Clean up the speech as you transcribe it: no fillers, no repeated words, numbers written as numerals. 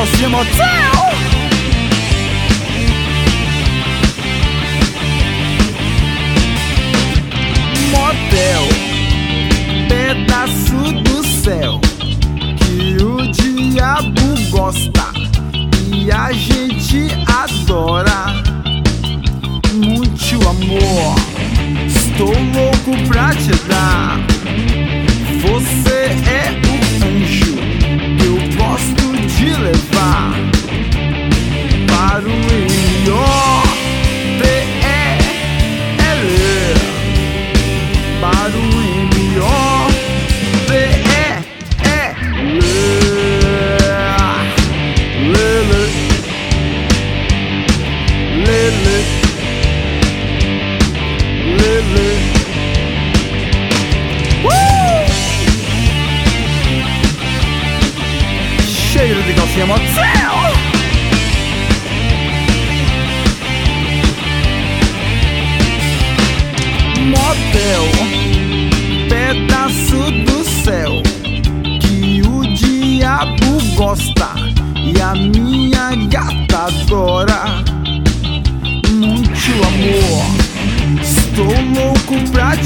calcinha motel. Motel, pedaço do céu que o diabo gosta e a gente adora. Muito amor, estou louco pra te dar. Você é o anjo que eu gosto de levar para o melhor. Para o melhor, cheiro de calcinha motel. Motel, pedaço do céu que o diabo gosta e a minha gata adora. Muito amor, estou louco pra